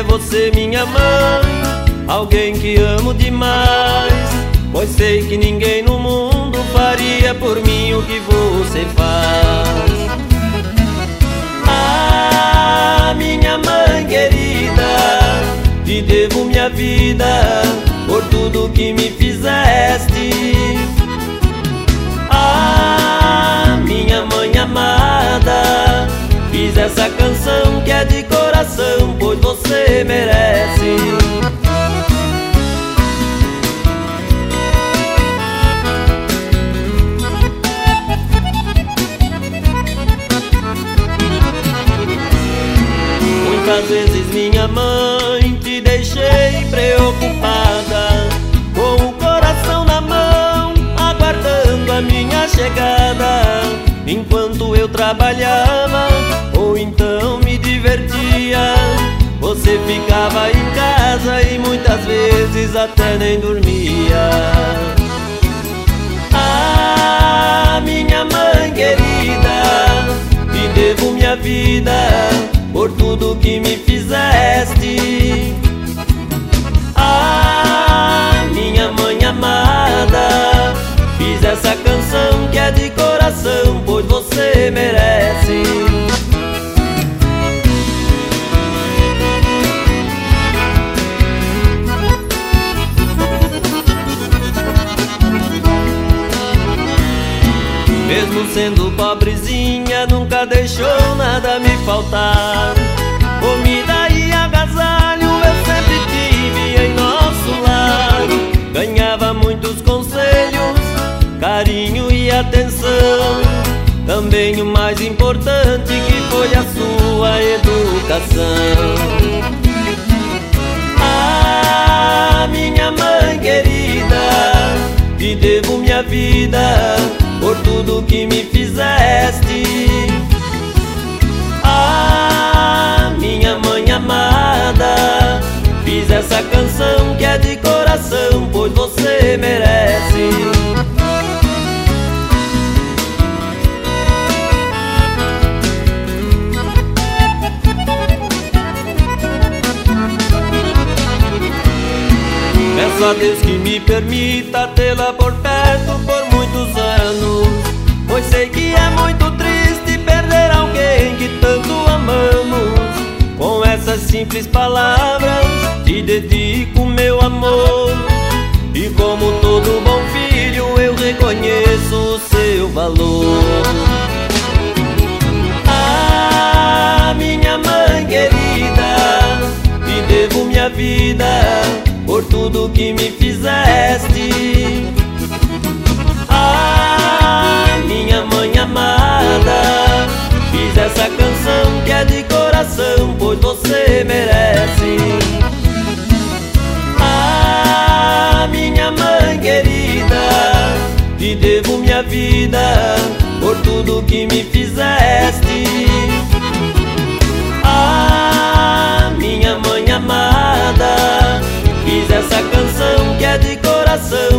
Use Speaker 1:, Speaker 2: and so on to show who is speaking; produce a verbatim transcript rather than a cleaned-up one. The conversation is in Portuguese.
Speaker 1: é você, minha mãe, alguém que amo demais, pois sei que ninguém no mundo faria por mim o que você faz. Ah, minha mãe querida, te devo minha vida por tudo que me fizeste. Ah, minha mãe amada, fiz essa canção que é de coração, pois você merece. Muitas vezes, minha mãe, te deixei preocupada, com o coração na mão, aguardando a minha chegada. Enquanto eu trabalhava, ou então me divertia, você ficava em casa e muitas vezes até nem dormia. Ah, minha mãe querida, te devo minha vida por tudo que me fizeste. Ah, minha mãe amada, fiz essa canção que é de coração, pois você merece. Mesmo sendo pobrezinha, nunca deixou nada me faltar. Comida e agasalho eu sempre tive em nosso lar. Ganhava muitos conselhos, carinho e atenção. Também o mais importante, que foi a sua educação. Ah, minha mãe querida, te devo minha vida por tudo que me fizeste. Ah, minha mãe amada, fiz essa canção que é de coração, pois você merece. Peço a Deus que me permita tê-la por perto por muitos anos, pois sei que é muito triste perder alguém que tanto amamos. Com essas simples palavras te dedico meu amor, e como todo bom filho eu reconheço o seu valor. Ah, minha mãe querida, te devo minha vida por tudo que me fizeste. Ah, minha mãe amada, fiz essa canção que é de coração, pois você merece. Ah, minha mãe querida, te devo minha vida por tudo que me fizeste. Ah, minha mãe amada, fiz essa canção que é de coração,